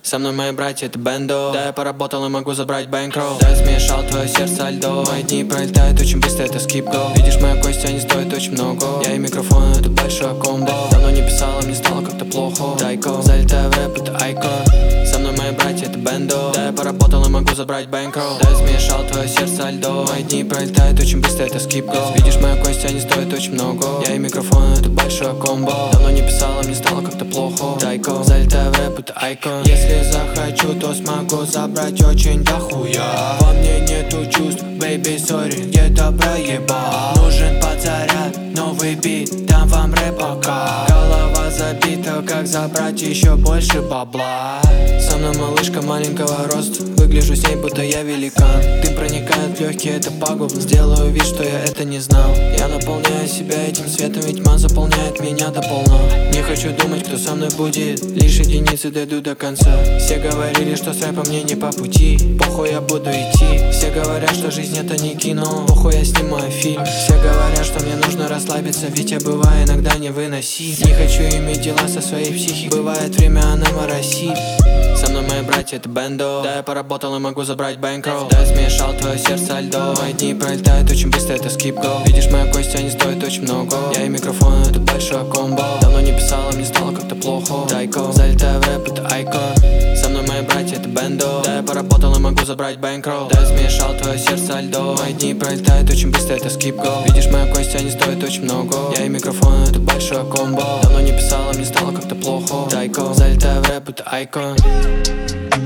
Со мной мои братья, это бендо. Да, я поработал и могу забрать бэнкролл. Да, я смешал твое сердце льдо. Мои дни пролетают очень быстро, это скипго. Видишь, моя кость, они стоят очень много. Я и микрофон, это большое комбо. Давно не писала, мне стало как-то плохо. Дайко, залетаю в рэп, это айко. Со мной мои братья, это бендо. Да, я поработал и могу забрать бэнкролл. Да, я смешал твое сердце льдо. Мои дни пролетают очень быстро, это скипго. Видишь, моя кость, они стоят очень много. Я и микрофон, это большое комбо. Давно не писала, мне стало как-то плохо. Дайко, залетаю в рэп, это айко. Если захочу, то смогу забрать очень дохуя. Во мне нету чувств, baby, sorry, где-то проебал. Нужен подзаряд, новый бит, дам вам рэп пока. Голова забита, как забрать еще больше бабла. Со мной малышка маленького роста, выгляжу с ней, будто я великан. Дым проникает в легкие, это пагубно. Сделаю вид, что я это не знал. Я наполняю себя этим светом, ведь тьма заполняет меня до полна. Не хочу думать, кто со мной будет, лишь единицы дойду до конца. Все говорили, что с рэпом мне не по пути. Похуй, я буду идти. Все говорят, что жизнь это не кино. Похуй, я снимаю фильм. Все говорят, что мне нужно расслабиться, ведь я бываю иногда невыносим. Не хочу иметь дела со своей психикой. Бывает время, она моросит. Со мной мои братья, это бендо. Да, я поработал и могу забрать бэнкролл. Да, я смешал твое сердце льдо. Мои дни пролетают очень быстро, это скипго. Видишь, моя кость, они стоят очень много. Я и микрофон, это большое комбо. Давно не писала, мне стало как-то плохо. Дайко, залетаю в рэп, это айко. Со мной мои братья, это бендо. Да, я поработал и могу забрать бэнкролл. Да, я смешал твое сердце льдо. Мои дни пролетают очень быстро, это скипго. Видишь, моя кость, они стоят очень много. Я и микрофон, это большое комбо. Давно не писала, мне стало как-то плохо. Дайко, залетаю в рэп, это айко.